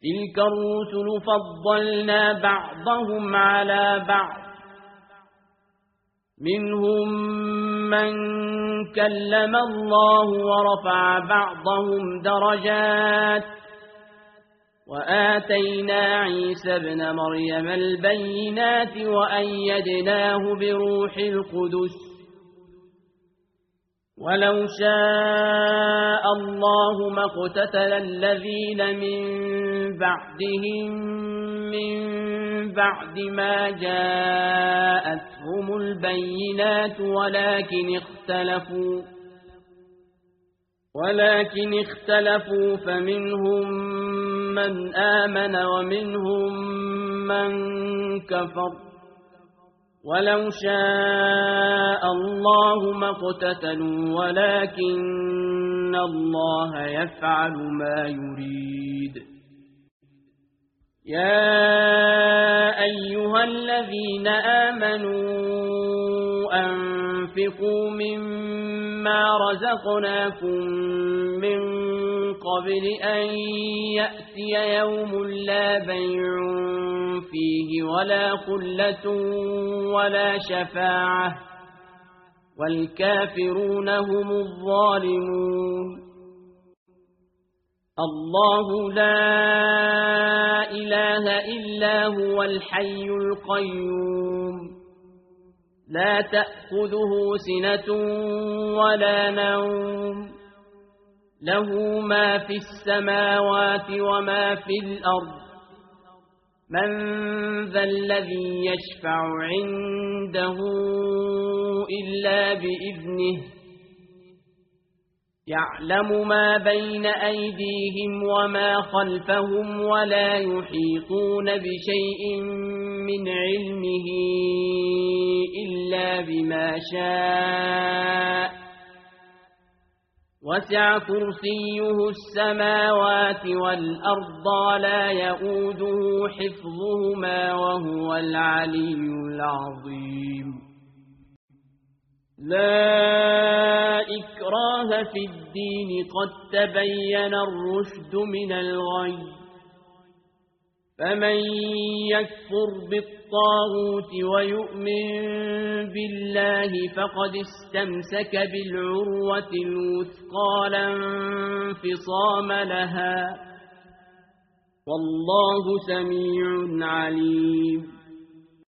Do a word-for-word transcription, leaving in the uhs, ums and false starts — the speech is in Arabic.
تلك الرسل فضلنا بعضهم على بعض منهم من كلم الله ورفع بعضهم درجات وآتينا عيسى ابن مريم البينات وأيدناه بروح القدس ولو شاء الله ما اقتتل الذين من بعدهم من بعد ما جاءتهم البينات ولكن اختلفوا ولكن اختلفوا فمنهم من آمن ومنهم من كفر ولو شاء الله ما اقتتلوا ولكن الله يفعل ما يريد يا أيها الذين آمنوا أنفقوا مما رزقناكم من قبل أن يأتي يوم لا بيع فيه ولا خلة ولا شفاعة والكافرون هم الظالمون الله لا إله إلا هو الحي القيوم لا تأخذه سنة ولا نوم له ما في السماوات وما في الأرض من ذا الذي يشفع عنده إلا بإذنه يعلم ما بين أيديهم وما خلفهم ولا يحيطون بشيء من علمه إلا بما شاء وسع كرسيه السماوات والأرض لا يؤوده حفظهما وهو العلي العظيم لا إكراه في الدين قد تبين الرشد من الغي فمن يكفر بالطاغوت ويؤمن بالله فقد استمسك بالعروة الوثقى لا انفصام لها والله سميع عليم